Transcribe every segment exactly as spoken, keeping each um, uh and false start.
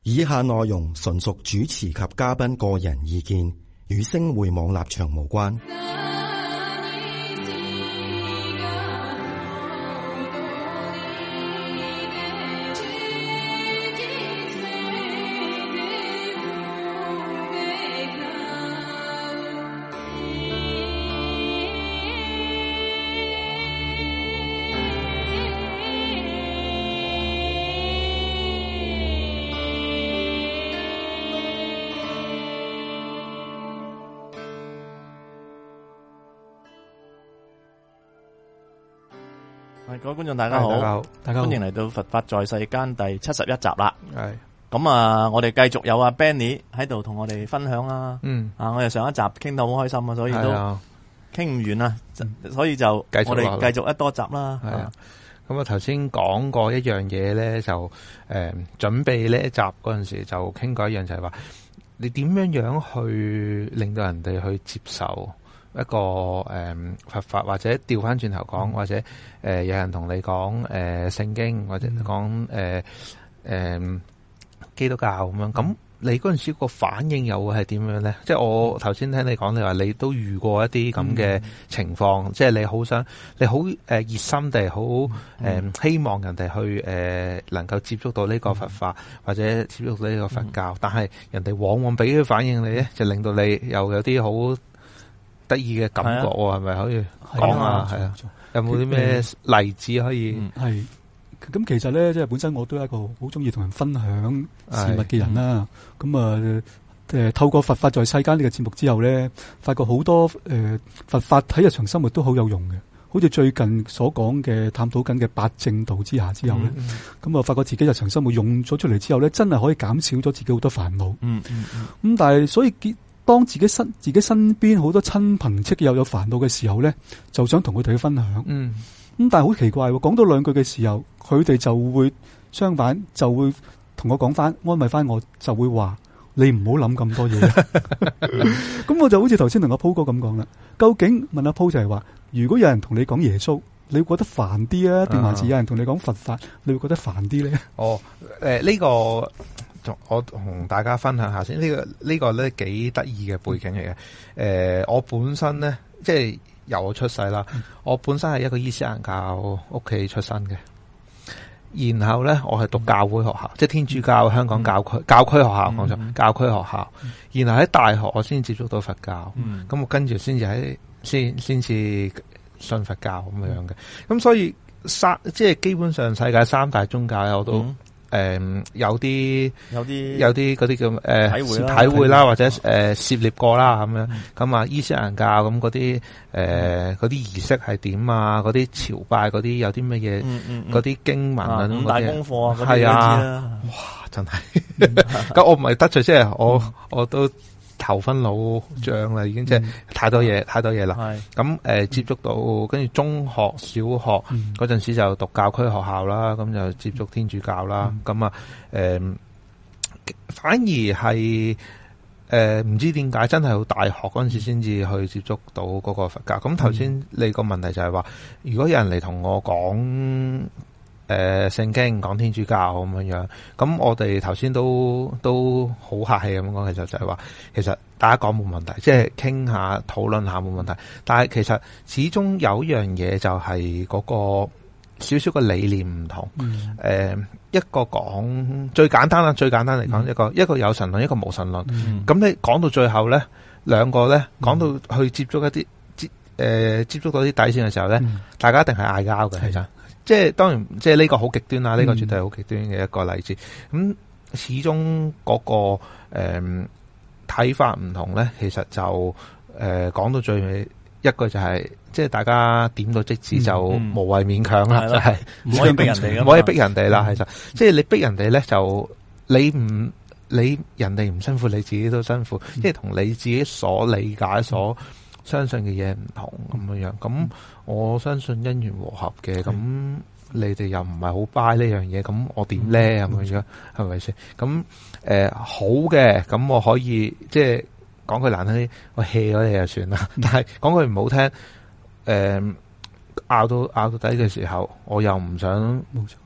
以下內容純屬主持及嘉賓個人意見，與星匯網立場無關。 各位觀眾大家好， 大家好，大家好， 歡迎嚟到佛法在世間第七十一集啦。 係咁啊，我哋繼續有阿 Benny 喺度同我哋分享啦。 嗯， 啊，我哋上一集傾到好開心啊，所以都傾唔完啊，所以就我哋繼續一多集啦。 係啊，咁啊頭先講過一樣嘢咧，就誒、呃、準備呢一集嗰陣時就傾過一樣，就係話你點樣樣去令到人哋去接受一個誒、呃、佛法，或者調翻轉頭講，或者誒、呃、有人同你講誒、呃、聖經，或者講誒誒基督教咁樣，咁你嗰陣時個反應又會係點樣咧？即係我頭先聽你講，你話你都遇過一啲咁嘅情況，嗯、即係你好想，你好誒熱心地好誒、呃嗯、希望人哋去誒、呃、能夠接觸到呢個佛法，嗯、或者接觸到呢個佛教，嗯、但係人哋往往俾佢反應你咧，就令到你又有啲好得意嘅感覺喎，係咪、啊、可以講啊？係啊，有冇啲咩例子可以？ 係咁、嗯，其實咧，即係本身我都係一個好中意同人分享事物嘅人啦。咁啊，誒、呃，透過佛法在世間呢個節目之後咧，發覺好多誒、呃、佛法喺日常生活都好有用嘅。好似最近所講嘅探討緊嘅八正道之下之後咧，咁啊、嗯嗯，發覺自己日常生活用咗出嚟之後咧，真係可以減少咗自己好多煩惱。嗯嗯嗯。咁、嗯、但係所以結。當自己身自己身邊好多親朋戚友有煩惱嘅時候咧，就想同佢哋去分享。嗯，咁但係好奇怪，講到兩句嘅時候，佢哋就會相反，就會同我講翻安慰翻我，就會話你唔好諗咁多嘢。咁我就好似頭先同阿鋪哥咁講啦。究竟問阿鋪就係話，如果有人同你講耶穌，你會覺得煩啲啊，定還是有人同你講佛法，你會覺得煩啲咧？ 哦，誒、呃、呢、這個。我同大家分享下先，呢、這個呢、這個咧幾得意嘅背景嚟嘅。誒、呃，我本身咧即係由我出世啦，嗯、我本身係一個伊斯蘭教屋企出身嘅，然後咧我係讀教會學校，嗯、即係天主教香港教區、嗯、教區學校講咗、嗯、教區學校，嗯、然後喺大學我先接觸到佛教，咁、嗯、我跟住先至喺先先至信佛教咁樣嘅。咁、嗯、所以三即係基本上世界三大宗教我都。嗯誒、呃，有啲有啲有啲嗰啲叫誒、呃、體會啦，體會啦，或者誒、呃、涉獵過啦咁樣。咁啊、嗯，伊斯蘭教咁嗰啲誒嗰啲儀式係點啊？嗰啲朝拜嗰啲有啲乜嘢？嗰啲、嗯嗯、經文啊， 五大功課啊， 係啊，哇，真係。咁我唔係得罪，即係我、嗯、我都。頭昏腦脹啦，已經即係太多嘢，太多嘢啦。咁誒、呃，接觸到跟住中學、小學嗰陣時就讀教區學校啦，咁就接觸天主教啦。咁啊，誒，反而係誒，唔知點解真係到大學嗰陣時先至去接觸到嗰個佛教。咁頭先你個問題就係話，如果有人嚟同我講。誒，聖、呃、經講天主教咁樣樣，咁我哋頭先都都好客氣咁講，其實就係話，其實大家講冇問題，即係傾下討論下冇問題。但係其實始終有一樣嘢就係嗰個少少嘅理念唔同。誒、嗯呃，一個講最簡單啦，最簡單嚟講，嗯、一個一個有神論，一個無神論。咁、嗯、你講到最後咧，兩個咧講到去接觸一啲接誒接觸到啲底線嘅時候咧，嗯、大家一定係嗌交嘅，其實。即係當然，即係呢個好極端啦，呢、嗯、個絕對係好極端嘅一個例子。咁、嗯、始終嗰、那個誒睇、呃、法唔同咧，其實就誒講、呃、到最尾一句就係、是，即係大家點到即止就無謂勉強啦，嗯嗯、就係唔可以逼人哋，唔可以逼人哋啦。其實即係你逼人哋咧，就你唔你人哋唔辛苦，你自己都辛苦，即係同你自己所理解所。相信嘅嘢唔同咁樣樣，咁我相信因緣和合嘅，咁、嗯、你哋又唔係好 buy 呢樣嘢，咁我點咧咁樣樣，係咪先？咁誒、呃、好嘅，咁我可以即係講句難聽啲，我 hea 咗你就算啦。嗯、但係講句唔好聽，誒、呃、拗到拗到底嘅時候，我又唔想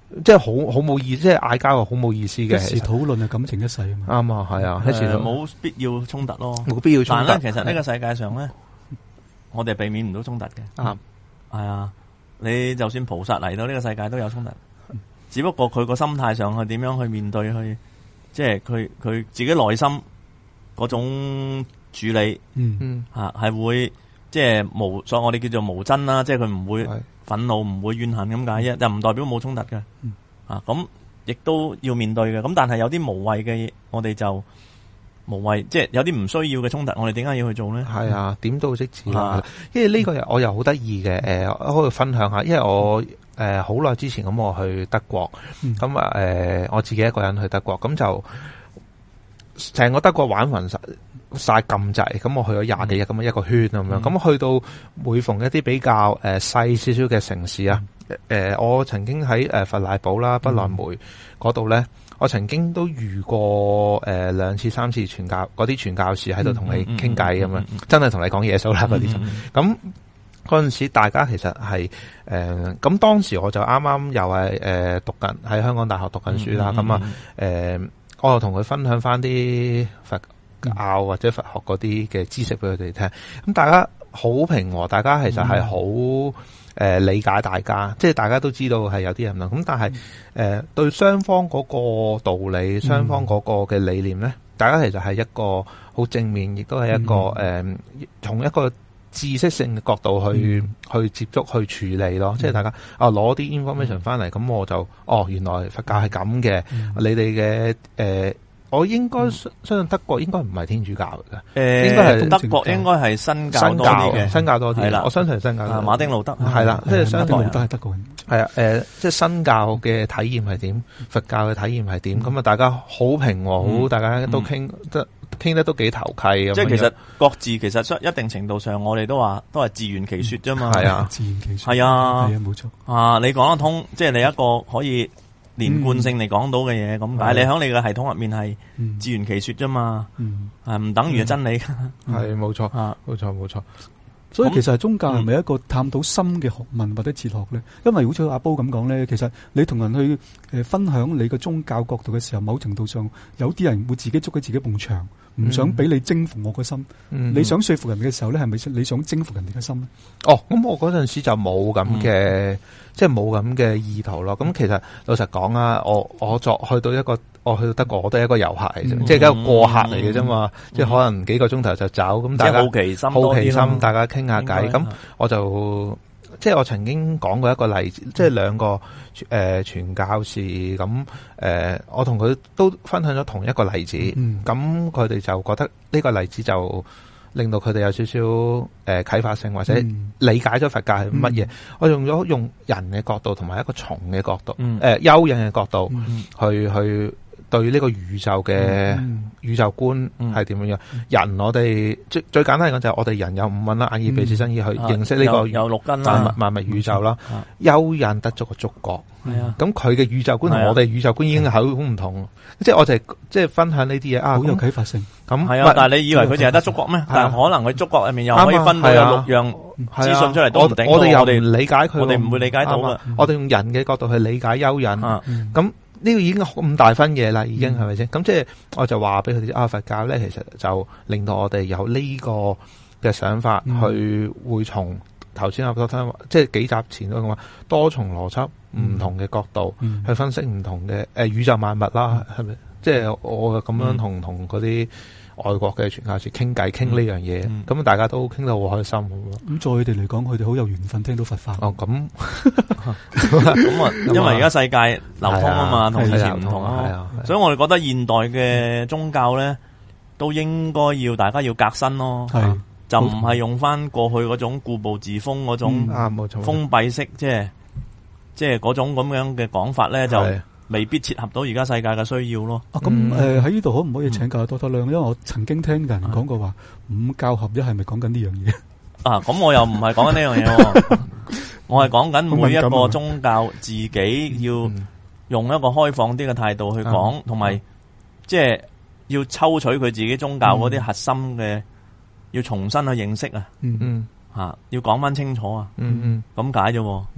即係好好冇意，即係嗌交啊，好冇意思嘅。 一時討論啊，感情一世啊嘛。 啱啊，係啊，一時冇必要衝突咯， 冇必要衝突。 但係咧，其實呢個世界上咧，我哋避免唔到衝突嘅。 啱， 係啊，你就算菩薩嚟到呢個世界都有衝突，只不過佢個心態上去點樣去面對，去即係佢佢自己內心嗰種處理， 嗯嗯， 吓係會即係無，所以我哋叫做無真啦，即係佢唔會憤怒，唔會怨恨咁解啫，就唔代表冇衝突嘅。 嗯、 啊，咁亦都要面對嘅。咁但係有啲無謂嘅嘢，我哋就無謂，即係有啲唔需要嘅衝突，我哋點解要去做咧？係啊，點到即止啦。啊、因為呢個我又好得意嘅，誒，我可以分享下，因為我誒好耐之前咁我去德國，咁啊誒我自己一個人去德國，咁就成個德國玩勻晒。晒咁滯，咁我去咗廿幾日咁樣一個圈咁樣，咁、嗯、去到每逢一啲比較誒細少少嘅城市啊，誒、嗯呃、我曾經喺誒佛賴堡啦、不萊梅嗰度咧，我曾經都遇過誒兩、呃、次、三次傳教嗰啲傳教士喺度同你傾偈咁樣，真係同你講耶穌啦嗰啲咁。嗰陣時大家其實係誒，咁、呃、當時我就啱啱又係誒、呃、讀緊喺香港大學讀緊書啦，咁啊誒，我又同佢分享翻啲佛教或者佛學嗰啲嘅知識俾佢哋聽，咁大家好平和，大家其實係好誒理解大家，即係大家都知道係有啲人啦，咁但係誒、呃、對雙方嗰個道理，雙方嗰個嘅理念咧，大家其實係一個好正面，亦都係一個誒、嗯呃、從一個知識性嘅角度去、嗯、去接觸去處理咯，即係大家啊攞啲 information 翻嚟，咁、嗯、我就哦原來佛教係咁嘅，嗯、你哋嘅誒。呃我應該相信德國應該唔係天主教嘅，誒、呃，應該係德國應該係新教多啲嘅， 新教多啲係啦。我相信係新教多啲。 馬丁路德係啦，即係馬丁路德係德國人。 係啊，誒，即係新教嘅體驗係點，佛教嘅體驗係點，咁啊，大家好平和，好、嗯、大家都傾得傾得都幾投契咁。 即係其實各自其實一定程度上，我哋都話都係自圓其說啫嘛。係啊， 自圓其說係啊， 係啊，冇錯啊，你講得通，即係你一個可以。連貫性嚟講到嘅嘢咁解，你喺你嘅系統入面係自圓其說啫嘛，係唔等於係真理。 係冇錯，冇錯冇錯。 所以其實宗教係咪一個探討深嘅學問或者哲學咧？因為好似阿波咁講咧，其實你同人去誒分享你嘅宗教角度嘅時候，某程度上有啲人會自己捉起自己埲牆，唔想俾你征服我個心。嗯、你想說服人嘅時候咧，係咪你想征服人哋嘅心咧？ 哦，咁我嗰陣時就冇咁嘅，嗯、即係冇咁嘅意圖咯。咁其實老實講啊，我我作去到一個。我去到德國，我都係一個遊客嚟啫，嗯、即係一個過客嚟嘅啫嘛。嗯、即係可能幾個鐘頭就走，咁、嗯、大家好奇心， 好奇心，大家傾下偈。咁我就即係我曾經講過一個例子，嗯、即係兩個誒傳教士咁誒、呃，我同佢都分享咗同一個例子。咁佢哋就覺得呢個例子就令到佢哋有少少誒啟發性，或者理解咗佛教係乜嘢。嗯、我用咗用人嘅角度同埋一個蟲嘅角度，誒、嗯呃、蚯蚓嘅角度、嗯、去去。對呢個宇宙嘅宇宙觀係點樣樣？嗯、人我哋最最簡單嚟講就係我哋人有五蘊啦，眼耳鼻舌身意去認識呢個有六根啦， 萬物宇宙啦。蚯蚓得咗個觸覺，咁佢嘅宇宙觀同我哋宇宙觀已經係好唔同。即係我就係即係分享呢啲嘢啊，好有啟發性。咁係啊，但係你以為佢淨係得觸覺咩？但係可能佢觸覺入面又可以分到有六樣資訊出嚟都唔定。 我哋又唔理解佢， 我哋唔會理解到噶。 我哋用人嘅角度去理解蚯蚓，咁。呢個已經咁大分嘢啦，已經係咪先？咁即係我就話俾佢哋知啊，佛教咧其實就令到我哋有呢個嘅想法，嗯、去會從頭先我覺得即係幾集前都咁話，多重邏輯唔同嘅角度、嗯、去分析唔同嘅誒、呃、宇宙萬物啦，係咪、嗯？即係我咁樣同同嗰啲外國嘅傳教士傾偈，傾呢樣嘢，咁、嗯、大家都傾得好開心咁咯。 咁在佢哋嚟講，佢哋好有緣分聽到佛法。 哦，咁咁啊，因為而家世界流通啊嘛，同以前唔同啊，所以我哋覺得現代嘅宗教咧，都應該要大家要革新咯，係就唔係用翻過去嗰種固步自封嗰種封閉式，即係即係嗰種咁樣嘅講法咧，就未必切合到而家世界嘅需要咯。 啊，咁誒喺呢度可唔可以請教多多亮？因為我曾經聽人講過話，五教合一係咪講緊呢樣嘢？啊， 咁我又唔係講緊呢樣嘢，我係講緊每一個宗教自己要用一個開放啲嘅態度去講，同埋即係要抽取佢自己宗教嗰啲核心嘅，要重新去認識啊。嗯嗯，吓要講翻清楚啊。嗯嗯，咁解啫。嗯。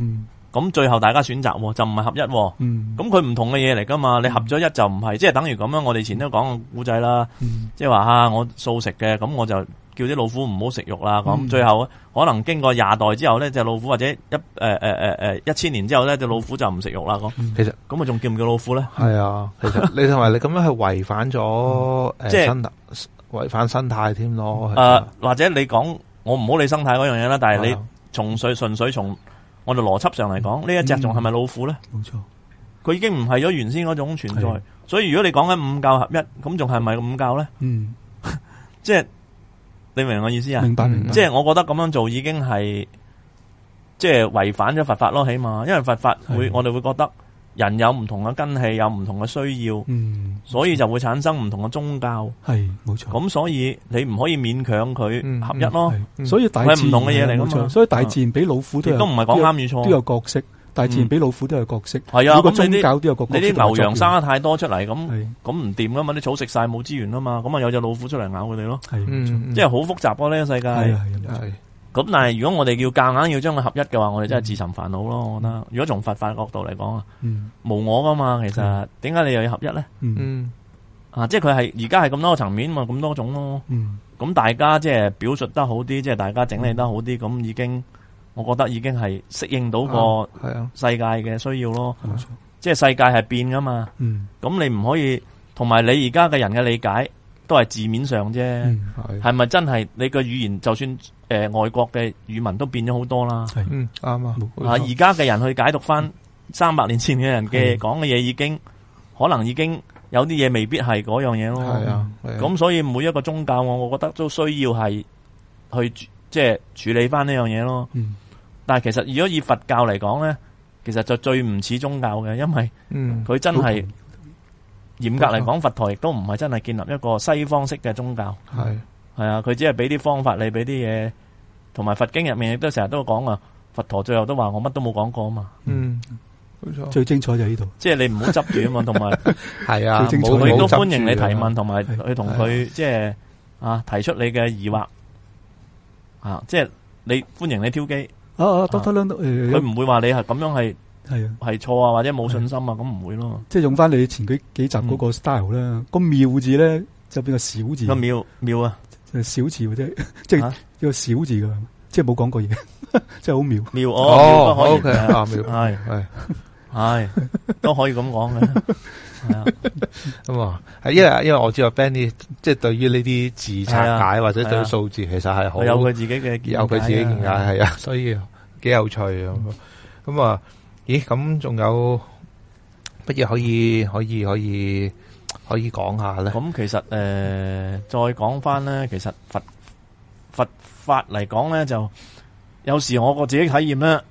咁最後大家選擇就唔係合一，咁佢唔同嘅嘢嚟噶嘛，你合咗一就唔係，即係等於咁樣。我哋以前都講個古仔啦，即係話啊，我素食嘅，咁我就叫啲老虎唔好食肉啦。咁、嗯、最後可能經過廿代之後咧，隻老虎或者一誒誒誒誒一千年之後咧，隻老虎就唔食肉啦。咁、嗯、其實咁啊，仲叫唔叫老虎咧？係啊，其實你同埋你咁樣係違反咗誒，即係違反生態添咯。誒、呃，或者你講我唔好理生態嗰樣嘢啦，但係你從粹純粹從我哋邏輯上嚟講，呢一隻仲係咪老虎咧？冇錯，佢已經唔係咗原先嗰種存在。所以如果你講緊五教合一，咁仲係咪五教咧？嗯，即係你明我意思啊？明白明白。即係我覺得咁樣做已經係即係違反咗佛法咯，起碼因為佛法會我哋會覺得人有唔同嘅根器，有唔同嘅需要，嗯，所以就會產生唔同嘅宗教。係冇錯。咁所以你唔可以勉強佢合一咯。嗯、所以大自然係唔同嘅嘢嚟噶嘛。所以大自然俾老虎都有都唔係講啱與錯，都有角色。大自然俾老虎都有角色，係啊，咁宗教都有個角色。你啲牛羊生得太多出嚟，咁咁唔掂噶嘛？啲草食晒冇資源啊嘛，咁啊有隻老虎出嚟咬佢哋咯。係，即係好複雜咯呢個世界。係係。咁但係如果我哋要夾硬要將佢合一嘅話，我哋真係自尋煩惱咯。我覺得，如果從佛法角度嚟講啊，無我噶嘛，其實點解你又要合一咧？嗯，啊，即係佢係而家係咁多個層面嘛，咁多種咯。嗯，咁大家即係表述得好啲，即係大家整理得好啲，咁已經。我覺得已經係適應到個世界嘅需要咯，啊啊、即係世界係變噶嘛。咁、嗯、你唔可以，同埋你而家嘅人嘅理解都係字面上啫，係咪、嗯、真係你個語言就算誒、呃、外國嘅語文都變咗好多啦？嗯，啱啊。啊，而家嘅人去解讀翻三百年前嘅人嘅講嘅嘢，已經可能已經有啲嘢未必係嗰樣嘢咯。係啊，咁所以每一個宗教，我我覺得都需要係去。即係處理翻呢樣嘢咯，嗯、但係其實如果以佛教嚟講咧，其實就最唔似宗教嘅，因為佢真係嚴格嚟講，佛陀亦都唔係真係建立一個西方式嘅宗教，係係啊，佢只係俾啲方法你，俾啲嘢，同埋佛經入面亦都成日都講啊，佛陀最後都話我乜都冇講過啊嘛，嗯，冇錯，最精彩就喺呢度，即係你唔好執住啊嘛，同埋係啊，佢都歡迎你提問，同埋去同佢即係啊提出你嘅疑惑。啊！即係你歡迎你挑機啊啊！Doctor Leung，佢唔會話你係咁樣係係啊係錯啊或者冇信心啊咁唔會咯。即係用翻你前幾幾集嗰個 style 啦，個妙字咧就變個小字。個妙妙啊，小字或者即係個小字噶，即係冇講過嘢，即係好妙妙哦。O K 啊，妙係係係都可以咁講嘅。係啊，咁啊，係因為因為我知道 Benny 即係對於呢啲字拆解或者對數字其實係好有佢自己嘅有佢自己見解係啊，所以幾有趣啊。咁啊，咦？咁仲有乜嘢可以可以可以可以講下咧？咁其實誒，再講翻咧，其實佛佛法嚟講咧，就有時我個自己體驗咧。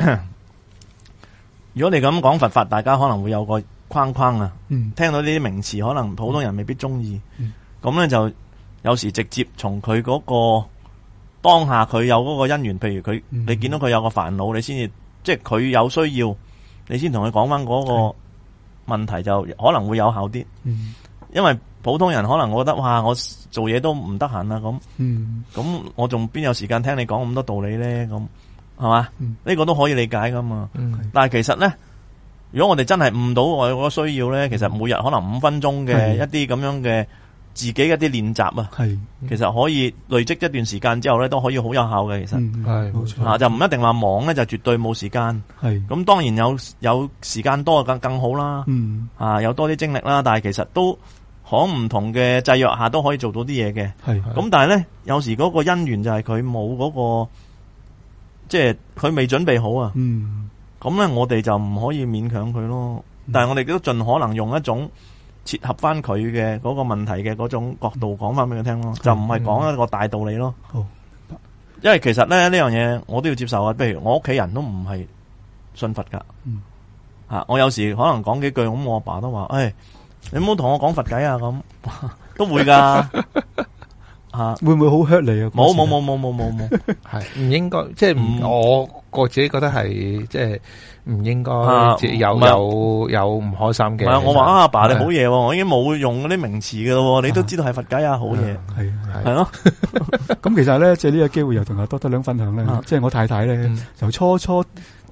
如果你咁講佛法，大家可能會有個框框啊，嗯、聽到呢啲名詞，可能普通人未必中意。咁咧、嗯、就有時直接從佢嗰個當下佢有嗰個因緣，譬如佢、嗯、你見到佢有個煩惱，你先至即係佢有需要，你先同佢講翻嗰個問題，就可能會有效啲。嗯、因為普通人可能我覺得哇，我做嘢都唔得閒啦，咁咁、嗯、我仲邊有時間聽你講咁多道理咧？咁係嘛？呢、嗯、個都可以理解噶嘛。嗯、但係其實咧。如果我哋真係悟到我嗰個需要咧，其實每日可能五分鐘嘅一啲咁樣嘅自己一啲練習啊，係其實可以累積一段時間之後咧，都可以好有效嘅。其實係冇錯啊，就唔一定話忙咧，就絕對冇時間。係咁，當然有有時間多更更好啦。嗯啊，有多啲精力啦，但係其實都喺唔同嘅制約下都可以做到啲嘢嘅。係咁，但係咧有時嗰個因緣就係佢冇嗰個，即係佢未準備好啊。嗯。咁咧，我哋就唔可以勉強佢咯。但係我哋都盡可能用一種切合翻佢嘅嗰個問題嘅嗰種角度講翻俾佢聽咯，就唔係講一個大道理咯。好，因為其實咧呢樣嘢我都要接受啊。譬如我屋企人都唔係信佛噶，嗯、啊，我有時可能講幾句，咁我阿爸都話：，誒、哎，你唔好同我講佛偈啊！咁都會噶。啊，會唔會好 hurt 你啊？冇冇冇冇冇冇冇，係唔應該，即係唔我我自己覺得係即係唔應該，有有有唔開心嘅。唔係我話阿爸你好嘢，我已經冇用嗰啲名詞噶咯，你都知道係佛偈啊，好嘢，係係咯。咁其實咧，借呢個機會又同阿 Doctor Leung分享咧，即係我太太咧，由初初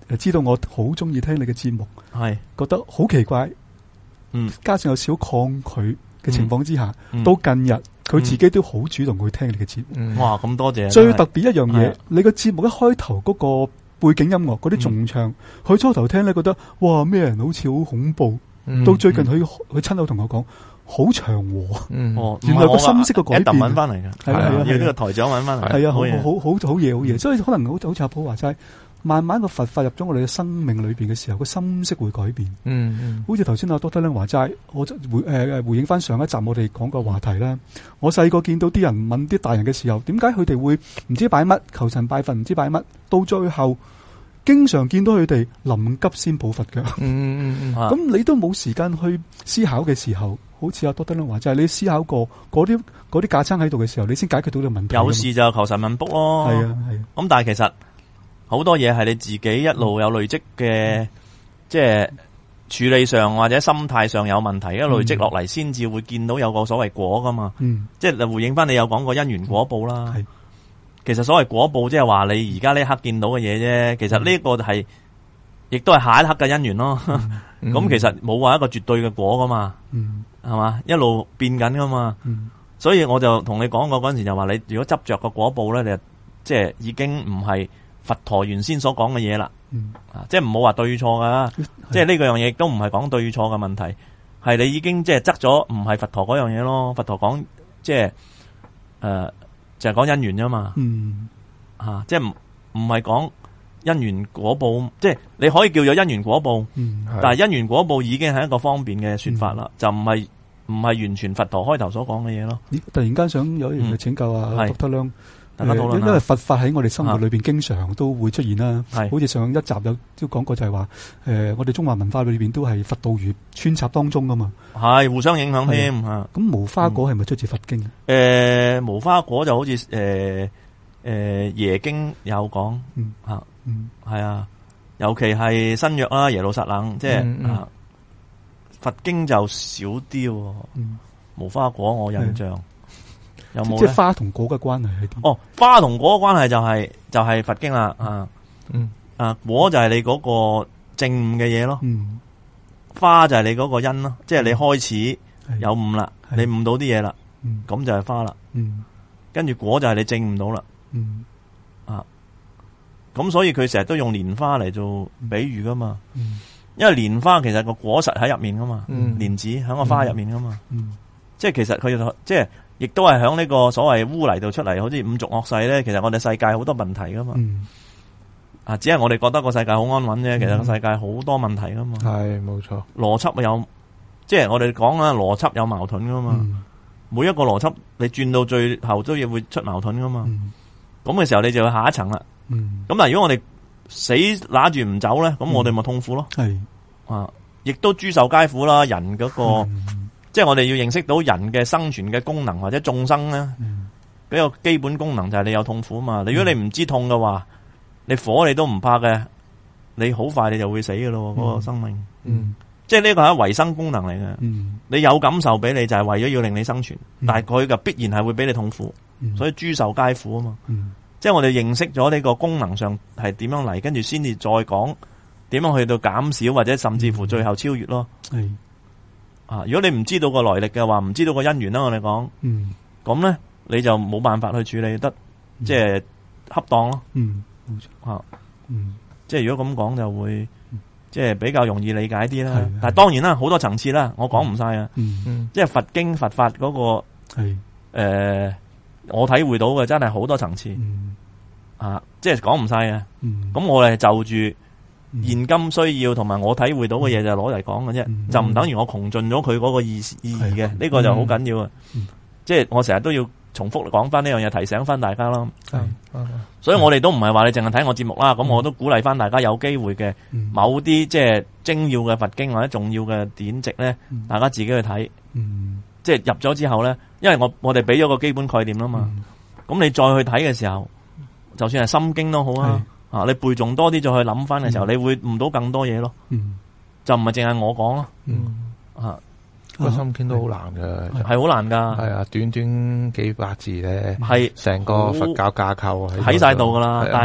誒知道我好中意聽你嘅節目， 係覺得好奇怪， 嗯， 加上有少抗拒嘅情況之下， 嗯、 到近日佢自己都好主動去聽你嘅節目。 嗯、哇，咁多謝！ 最特別一樣嘢，你個節目一開頭嗰個背景音樂嗰啲重唱，佢、嗯、初頭聽咧覺得哇咩人好似好恐怖，嗯、到最近佢佢親口同我講。好祥和， 嗯，哦， 原來個心色嘅改變， 揾翻嚟嘅，係啊，要呢個台長揾翻嚟， 係啊，好好好好嘢，好嘢，所以可能好好似阿普話齋，慢慢個佛法入咗我哋嘅生命裏邊嘅時候，個心色會改變， 嗯嗯， 好似頭先阿多德咧話齋，我回誒誒回應翻上一集我哋講個話題啦。我細個見到啲人問啲大人嘅時候，點解佢哋會唔知擺乜求神拜佛，唔知擺乜，到最後。經常見到佢哋臨急先抱佛腳，咁、嗯嗯嗯、你都冇時間去思考嘅時候，好似阿多德倫話，就係、是、你思考過嗰啲嗰啲架撐喺度嘅時候，你先解決到呢個問題。 有事就求神問卜咯， 係啊係啊。咁、 啊、但係其實好多嘢係你自己一路有累積嘅，嗯、即係處理上或者心態上有問題，一路累積落嚟，先至會見到有個所謂果噶嘛。嗯、即係回應翻你有講過因緣果報啦。嗯其實所謂果報，即係話你而家呢一刻見到嘅嘢啫。其實呢個係，亦都係下一刻嘅因緣咯。咁、嗯、其實冇話一個絕對嘅果噶嘛，係、嗯、嘛，一路變緊噶嘛。嗯、所以我就同你講過嗰陣時就話，你如果執着個果報咧，你即係已經唔係佛陀原先所講嘅嘢啦。嗯、即係唔好話對錯噶，嗯、即係呢個樣嘢亦都唔係講對錯嘅問題，係你已經即係執咗唔係佛陀嗰樣嘢咯。佛陀講即係誒。呃就係講因緣啫嘛，嗯，啊，即係唔唔係講因緣果報，即係你可以叫做因緣果報，嗯，但係因緣果報已經係一個方便嘅說法啦，嗯、就唔係唔係完全佛陀開頭所講嘅嘢咯。咦，突然間想有一樣嘢請教啊，獨德亮，大家討論，因為佛法喺我哋生活裏邊經常都會出現啦，係、啊，好似上一集有都講過就係話，誒、呃，我哋中華文化裏邊都係佛道儒穿插當中噶嘛，係互相影響添，啊，咁無花果係咪出自佛經？誒、嗯呃，無花果就好似誒誒耶經有講，嗯，吓，嗯，係啊，尤其係新約啦，耶路撒冷，即係、嗯嗯啊、佛經就少啲，嗯，無花果我印象。有冇即係花同果嘅關係係點？哦，花同果嘅關係就係、是、就係、是、佛經啦，啊，嗯，啊，果就係你嗰個證悟嘅嘢咯，嗯，花就係你嗰個因咯，即係你開始有悟啦，你悟到啲嘢啦，咁、嗯、就係花啦，嗯，跟住果就係你證悟到啦，嗯，啊，咁所以佢成日都用蓮花嚟做比喻噶嘛，嗯，因為蓮花其實個果實喺入面噶嘛，嗯，蓮子喺個花入面噶嘛，嗯，嗯即係其實佢即係。亦都係響呢個所謂污泥度出嚟，好似五濁惡世咧。其實我哋世界好多問題噶嘛，嗯、啊，只係我哋覺得個世界好安穩啫。嗯、其實個世界好多問題噶嘛。係冇錯，邏輯有，即係我哋講啊，邏輯有矛盾噶嘛。嗯、每一個邏輯你轉到最後都要會出矛盾噶嘛。咁嘅、嗯、時候你就要下一層啦。咁、嗯、但係如果我哋死揦住唔走咧，咁我哋咪痛苦咯。係、嗯、啊，亦都諸受皆苦啦。人嗰、嗰個。嗯即係我哋要認識到人嘅生存嘅功能或者眾生咧，嗯、比較基本功能就係你有痛苦嘛。嗯、如果你唔知痛嘅話，你火你都唔怕嘅，你好快你就會死嘅咯。嗰、嗯、個生命，嗯、即係呢個係維生功能嚟嘅。嗯、你有感受俾你就係為咗要令你生存，嗯、但係佢就必然係會俾你痛苦，嗯、所以諸受皆苦啊嘛。嗯、即係我哋認識咗呢個功能上係點樣嚟，跟住先至再講點樣去到減少或者甚至乎最後超越咯。嗯啊！如果你唔知道個來歷嘅話，唔知道個因緣啦，我哋講，咁咧、嗯、你就冇辦法去處理得，即係、嗯、恰當咯。嗯，冇錯啊。嗯，即係如果咁講就會，即係比較容易理解啲啦。嗯、但係當然啦，好多層次啦，我講唔晒啊。嗯嗯，即係佛經佛法嗰、那個，係誒、呃，我體會到嘅真係好多層次。嗯，啊，即係講唔晒嘅。嗯，咁我哋就住。現今需要同埋我體會到嘅嘢就攞嚟講嘅啫，嗯、就唔等於我窮盡咗佢嗰個意意義嘅，呢、嗯、個就好緊要啊！嗯、即係我成日都要重複講翻呢樣嘢，提醒翻大家咯。嗯嗯、所以我哋都唔係話你淨係睇我節目啦，咁、嗯、我都鼓勵翻大家有機會嘅某啲即係精要嘅佛經或者重要嘅典籍咧，嗯、大家自己去睇。嗯、即係入咗之後咧，因為我我哋俾咗個基本概念啦嘛，咁、嗯、你再去睇嘅時候，就算係心經都好啊。啊！你背誦多啲，再去諗翻嘅時候，嗯、你會悟到更多嘢咯。嗯，就唔係淨係我講咯。嗯啊，個心經都好難嘅，係好難噶。係啊，短短幾百字咧，係成個佛教架構喺晒度噶啦。但係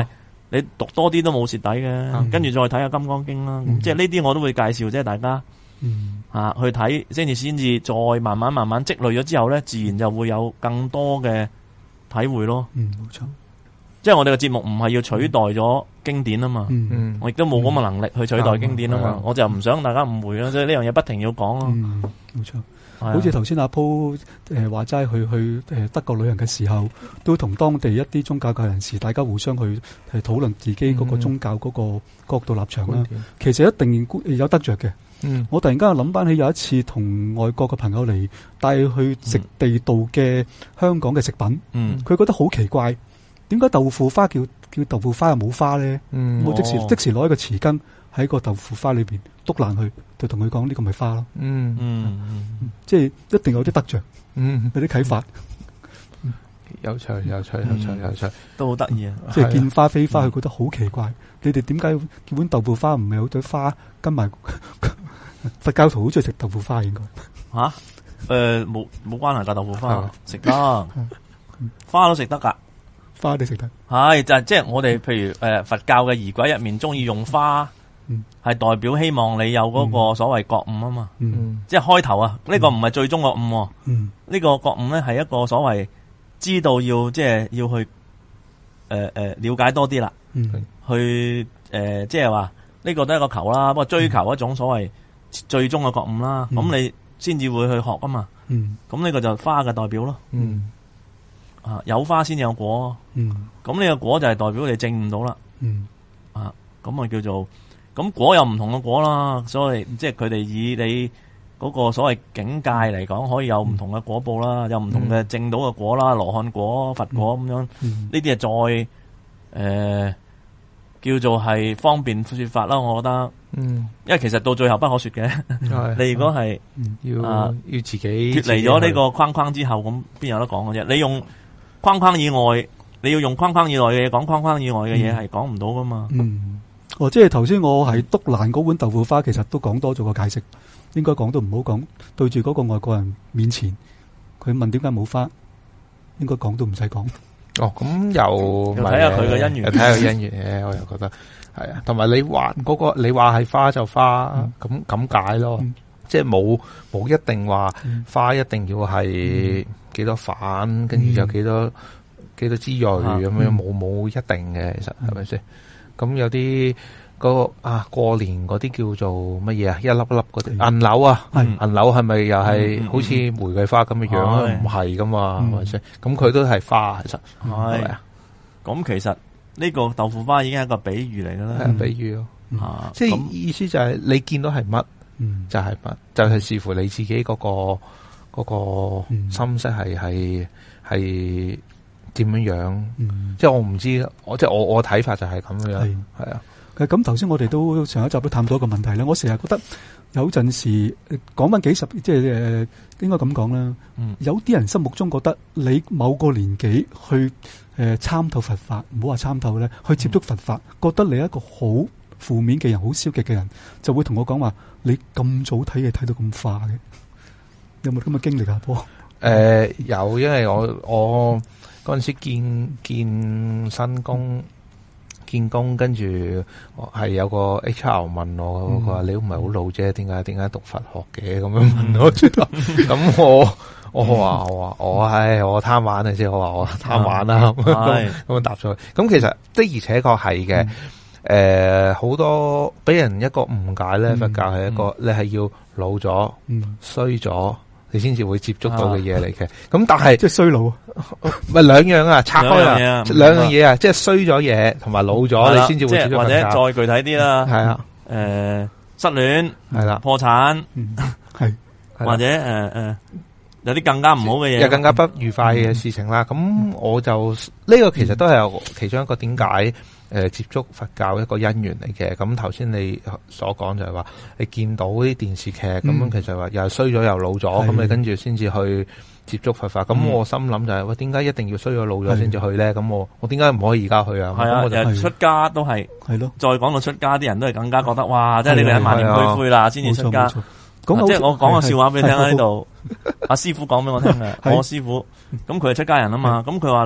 你讀多啲都冇蝕底嘅，跟住再睇下《金剛經》啦。即係呢啲我都會介紹，即係大家啊去睇，先至先至再慢慢慢慢積累咗之後咧，自然就會有更多嘅體會咯。 嗯，冇錯。 即係我哋嘅節目唔係要取代咗經典啊嘛， 嗯、 我亦都冇咁嘅能力去取代經典啊嘛， 嗯、 我就唔想大家誤會啦，所以呢樣嘢不停要講咯。 嗯，冇錯。好似頭先阿鋪誒話齋去去誒德國旅行嘅時候，都同當地一啲宗教界人士，大家互相去係討論自己嗰個宗教嗰個角度立場啦。嗯、其實一定有得着嘅。嗯，我突然間諗翻起有一次同外國嘅朋友嚟帶去食地道嘅香港嘅食品，嗯，佢覺得好奇怪，點解豆腐花叫叫豆腐花又冇花咧？嗯，我即時、哦、即時攞一個匙羹喺個豆腐花裏邊篤爛去，就同佢講呢個咪花咯。嗯嗯嗯，即係一定有啲得着，嗯，有啲啟發。 有趣，有趣，有趣，有趣， 都好得意啊！ 即係見花非花，佢覺得好奇怪。你哋點解叫碗豆腐花唔係好多花跟埋？佛教徒好中意食豆腐花，應該吓？誒，冇冇關係噶豆腐花，食得花都食得噶， 花都食得。 係就係即係我哋譬如誒佛教嘅儀軌入面，中意用花，係代表希望你有嗰個所謂覺悟啊嘛。即係開頭啊，呢個唔係最終覺悟。呢個覺悟咧係一個所謂知道要即係要去誒誒了解多啲啦。去誒即係話呢個都係一個求啦，不過追求一種所謂最終嘅覺悟啦，咁、嗯、你先至會去學啊嘛。咁呢、嗯、個就花嘅代表咯。嗯、啊，有花先有果。咁呢、嗯、個果就係代表你證唔到啦。嗯、啊，咁啊叫做咁果有唔同嘅果啦，所以即係佢哋以你嗰個所謂境界嚟講，可以有唔同嘅果報啦，有唔同嘅證到嘅果啦，羅漢果、佛果咁樣。呢啲係再誒。呃叫做係方便說法啦，我覺得，嗯，因為其實到最後不可說嘅。嗯、你如果係、 嗯、要、啊、要自己脫離咗呢個框框之後，咁邊有得講嘅啫？你用框框以外，你要用框框以內嘅嘢講框框以外嘅嘢，係講唔到噶嘛。 嗯，哦，即係頭先我係篤爛嗰碗豆腐花，其實都講多咗個解釋，應該講都唔好講。對住嗰個外國人面前，佢問點解冇花，應該講都唔使講。 哦，咁又睇下佢嘅姻緣， 睇下佢姻緣嘅，我又覺得係啊。同埋你話嗰個，你話係花就花，咁咁解咯。即係冇冇一定話花一定要係幾多瓣，跟住就幾多幾多枝蕊咁樣，冇冇一定嘅，其實係咪先？咁有啲嗰個啊，過年嗰啲叫做乜嘢啊？一粒粒嗰啲銀柳啊，銀柳係咪又係好似玫瑰花咁嘅樣啊？唔係噶嘛，係咪先？咁佢都係花，其實係咪啊？ 咁其實呢個豆腐花已經係一個比喻嚟噶啦， 係比喻咯。即係意思就係你見到係乜，就係乜，就係視乎你自己嗰個嗰個心識係係係點樣樣。即係我唔知，我即係我我睇法就係咁樣，係啊。 咁頭先我哋都上一集都探討一個問題咧，我成日覺得有陣時講翻幾十，即係誒，應該咁講啦。嗯、有啲人心目中覺得你某個年紀去誒參透佛法，唔好話參透咧，去接觸佛法，嗯、覺得你係一個好負面嘅人，好消極嘅人，就會同我講話：你咁早睇嘢睇到咁化嘅，有冇咁嘅經歷啊？波誒、 呃、有，因為我我嗰陣時見見新工。見工，跟住係有個 H R 問我，佢話、嗯、你都唔係好老啫，點解點解讀佛學嘅？咁樣問我，咁我我話我話我係我貪玩啊，即係我話我貪玩啦，咁咁樣答咗佢。咁其實的而且確係嘅，誒、嗯，好、呃、多俾人一個誤解咧，佛教係一個、嗯、你係要老咗、嗯、衰咗。你先至會接觸到嘅嘢嚟嘅，咁但係即係衰老， 咪兩樣啊，拆開啊，兩樣嘢啊，即係衰咗嘢同埋老咗，你先至會接觸到。 或者再具體啲啦，係啊，誒，失戀係啦，破產係，或者誒誒，有啲更加唔好嘅嘢， 有更加不愉快嘅事情啦。咁我就呢個其實都係其中一個點解。誒，接觸佛教一個因緣嚟嘅，咁頭先你所講就係話，你見到啲電視劇咁樣，其實話又係衰咗又老咗，咁你跟住先至去接觸佛法。咁我心諗就係，喂，點解一定要衰咗老咗先至去咧？咁我我點解唔可以而家去啊？ 係啊，又出家都係，係咯。再講到出家，啲人都係更加覺得，哇！即係你哋萬年俱灰啦，先至出家。咁即係我講個笑話俾你聽喺度，阿師傅講俾我聽嘅，我師傅，咁佢係出家人啊嘛，咁佢話咧。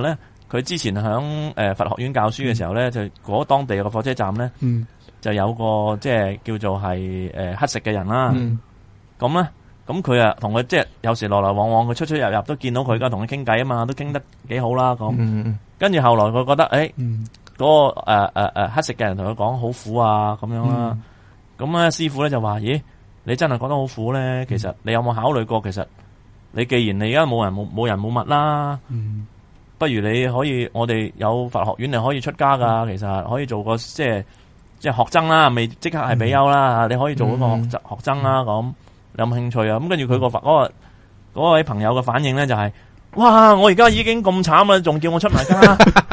佢之前響誒佛學院教書嘅時候咧，就嗰當地個火車站咧，就有個即係叫做係誒乞食嘅人啦。咁咧，咁佢啊同佢即係有時來來往往，佢出出入入都見到佢，而家同佢傾偈啊嘛，都傾得幾好啦。咁，跟住後來佢覺得誒，嗰個誒誒誒乞食嘅人同佢講好苦啊咁樣啦。咁咧師傅咧就話：咦，你真係覺得好苦咧？其實你有冇考慮過？其實你既然你而家冇人冇冇人冇物啦。不如你可以，我哋有佛學院，你可以出家噶。其實可以做個即係即係學僧啦，未即刻係比丘啦。你可以做嗰個學學僧啦。咁你有冇興趣啊？咁跟住佢個佛嗰個嗰位朋友嘅反應咧就係：哇！我而家已經咁慘啦，仲叫我出埋家？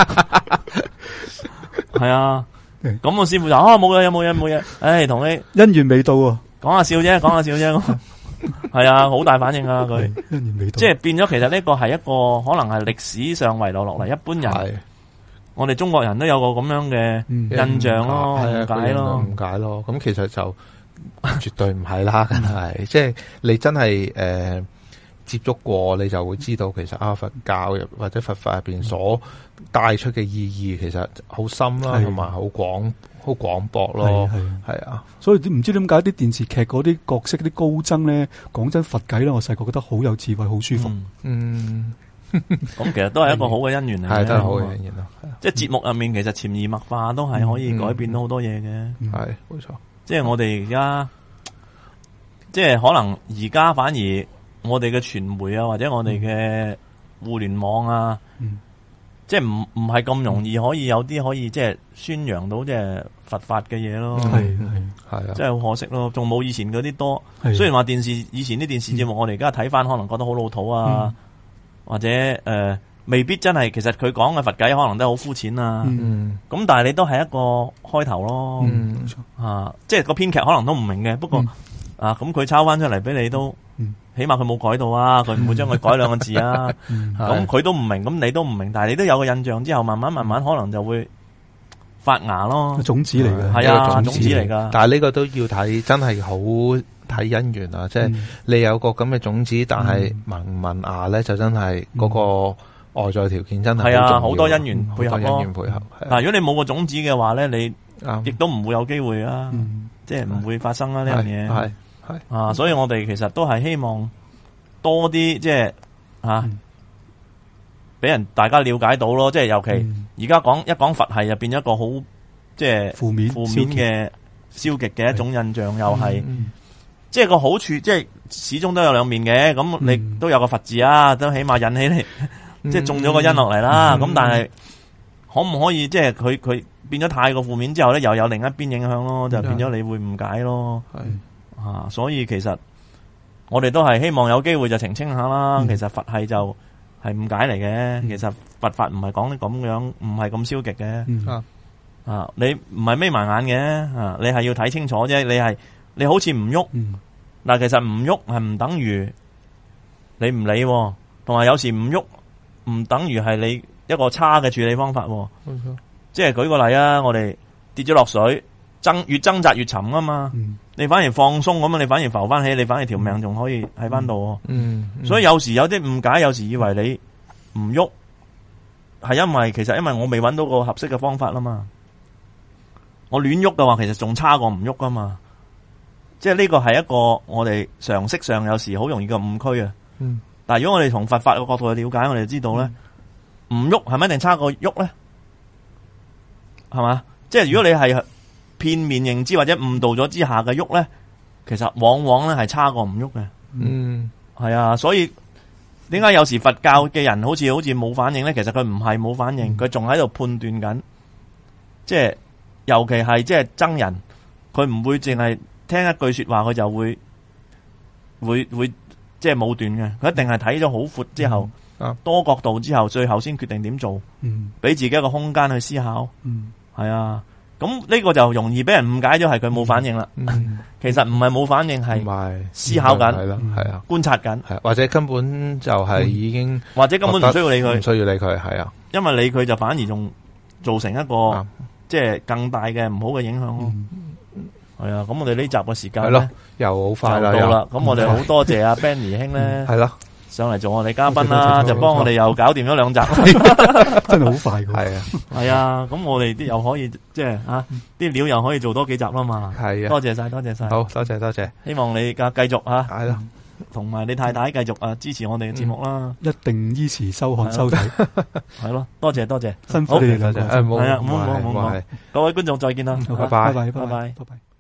係啊。咁個師傅就：哦，冇嘢，冇嘢，冇嘢。唉，同你姻緣未到啊， 講下笑啫，講下笑啫。係啊，好大反應啊！佢即係變咗，其實呢個係一個可能係歷史上遺留落嚟，一般人，我哋中國人都有個咁樣嘅印象咯，誤解咯， 誤解咯。咁其實就絕對唔係啦，梗係，即係你真係誒接觸過，你就會知道，其實啊佛教或者佛法入邊所帶出嘅意義，其實好深啦，同埋好廣。好廣博咯，係啊， 所以唔知點解啲電視劇嗰啲角色啲高僧咧，講真佛偈咧，我細個覺得好有智慧，好舒服。 嗯，咁其實都係一個好嘅姻緣嚟嘅， 係都係好嘅姻緣咯。 即係節目入面，其實潛移默化都係可以改變到好多嘢嘅。 係冇錯， 即係我哋而家，即係可能而家反而我哋嘅傳媒啊，或者我哋嘅互聯網啊。即係唔唔係咁容易可以有啲可以即係宣揚到即係佛法嘅嘢咯， 係係係啊， 真係好可惜咯，仲冇以前嗰啲多。雖然話電視以前啲電視節目，我哋而家睇翻可能覺得好老土啊，嗯、或者誒、呃、未必真係，其實佢講嘅佛偈可能都好膚淺啊。咁、嗯、但係你都係一個開頭咯，嗯、啊，即係個編劇可能都唔明嘅，不過、嗯、啊咁佢抄翻出嚟俾你都。嗯起碼佢冇改到啊，佢唔會將佢改兩個字啊。咁佢都唔明，咁你都唔明，但係你都有個印象之後，慢慢慢慢可能就會發芽咯。 種子嚟嘅， 係啊，種子嚟噶。 但係呢個都要睇，真係好睇姻緣啊！即係你有個咁嘅種子，但係萌唔萌芽咧，就真係嗰個外在條件真係係啊，好多姻緣配合咯。 姻緣配合。 嗱，如果你冇個種子嘅話咧，你亦都唔會有機會啊，即係唔會發生啦呢樣嘢。係。係啊，所以我哋其實都係希望多啲即係吓，俾、啊、人大家了解到咯。即係尤其而家講一講佛系，就變咗一個好即係負面負面嘅消極嘅一種印象，又係、嗯、即係個好處，即係始終都有兩面嘅。咁你都有個佛字啊，都起碼引起你、嗯、即係種咗個因落嚟啦。咁、嗯、但係可唔可以即係佢佢變咗太過負面之後咧，又有另一邊影響咯，就變咗你會誤解咯。係。啊，所以其實我哋都係希望有機會就澄清下啦。嗯、其實佛系就係誤解嚟嘅。嗯、其實佛法唔係講咁樣，唔係咁消極嘅。嗯、啊，啊，你唔係眯埋眼嘅。啊，你係要睇清楚啫。你係你好似唔喐，嗱、嗯，其實唔喐係唔等於你唔理，同埋有，有時唔喐唔等於係你一個差嘅處理方法。嗯、即係舉個例啊，我哋跌咗落水，掙越掙扎越沉啊嘛。嗯你反而放鬆咁啊！你反而浮翻起，你反而條命仲可以喺翻度。嗯，嗯所以有時有啲誤解，有時以為你唔喐，係因為其實因為我未揾到個合適嘅方法啦嘛。我亂喐嘅話，其實仲差過唔喐噶嘛。即係呢個係一個我哋常識上有時好容易嘅誤區啊。嗯，但係如果我哋從佛法嘅角度去了解，我哋就知道咧，唔喐係咪一定差過喐咧？係嘛？即係如果你係。片面認知或者誤導咗之下嘅喐咧，其實往往咧係差過唔喐嘅。嗯，係啊，所以點解有時佛教嘅人好似好似冇反應咧？其實佢唔係冇反應，佢仲喺度判斷緊。即係尤其係即係僧人，佢唔會淨係聽一句說話，佢就會會會即係冇斷嘅。佢一定係睇咗好闊之後，嗯啊、多角度之後，最後先決定點做。嗯，俾自己一個空間去思考。嗯，係啊。咁呢個就容易俾人誤解咗，係佢冇反應啦。嗯、其實唔係冇反應，係思考緊，係啦，係啊，觀察緊，係或者根本就係已經， 或者根本唔需要理佢， 唔需要理佢，係啊。 因為理佢就反而仲造成一個、嗯、即係更大嘅唔好嘅影響咯。係、嗯、啊，咁我哋呢集嘅時間咧又好快啦，到啦。咁我哋好多謝阿 Benny 兄咧，係咯。 上嚟做我哋嘉賓啦，就幫我哋又搞掂咗兩集， 真係好快㗎。 係啊， 係啊，咁我哋啲又可以即係啊，啲料又可以做多幾集啦嘛。 係啊， 多謝晒，多謝晒。 好多謝多謝， 希望你繼續啊， 係咯， 同埋你太太繼續啊支持我哋嘅節目啦， 一定依時收看收睇。 係咯，多謝多謝， 辛苦你哋兩個。 誒，冇係啊，唔好唔好唔好，各位觀眾再見啦， 拜拜拜拜拜拜。 拜拜。